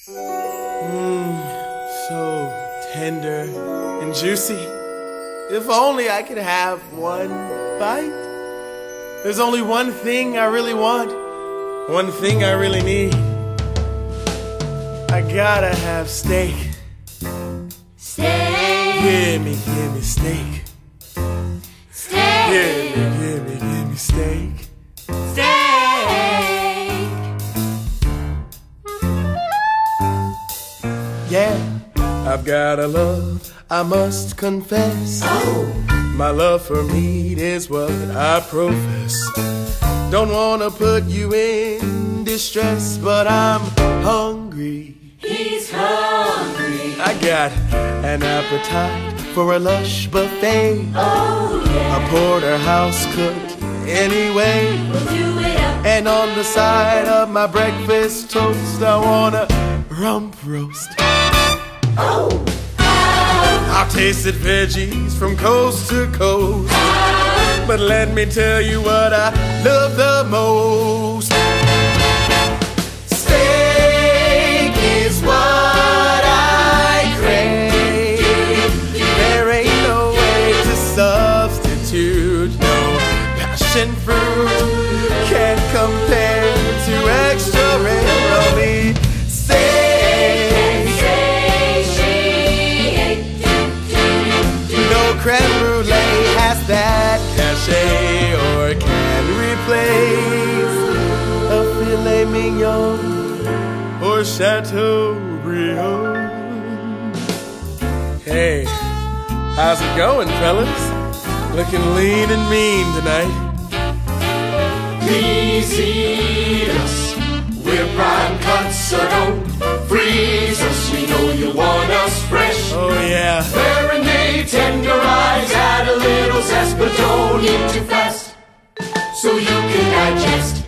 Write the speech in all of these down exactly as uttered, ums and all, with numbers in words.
Mmm, so tender and juicy. If only I could have one bite. There's only one thing I really want, one thing I really need. I gotta have steak. Steak. Give me, give me steak. Steak. Give me, give me, give me steak. Steak. Yeah, I've got a love, I must confess. Oh. My love for meat is what I profess. Don't wanna put you in distress, but I'm hungry. He's hungry. I got an appetite for a lush buffet. Oh yeah. A porterhouse cooked anyway. We'll do it up. And on the side of my breakfast toast, I want a rump roast. Oh. I've tasted veggies from coast to coast, but let me tell you what I love the most. Steak is what I crave. There ain't no way to substitute. No passion fruit can't compare to extra rare of me. Creme brulee has that cachet or can replace a filet mignon or Chateaubriand. Hey, how's it going, fellas? Looking lean and mean tonight. Please eat us. We're prime cuts, so don't freeze us. We know you want us fresh. Oh yeah. Marinade, tenderize, add a little zest, but don't eat too fast, so you can digest.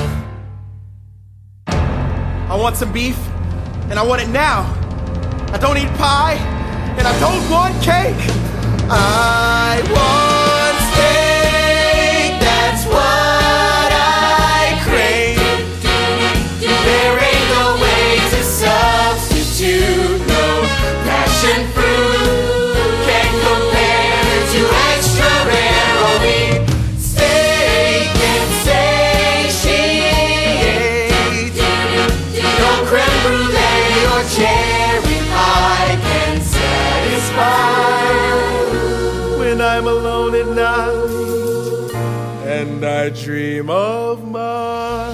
I want some beef, and I want it now. I don't eat pie, and I don't want cake. I want steak, that's what I crave. There ain't no way to substitute, no passion fruit can't compare to extra rare only steak and satiate. No creme brulee or cherry pie can satisfy when I'm alone at night and I dream of my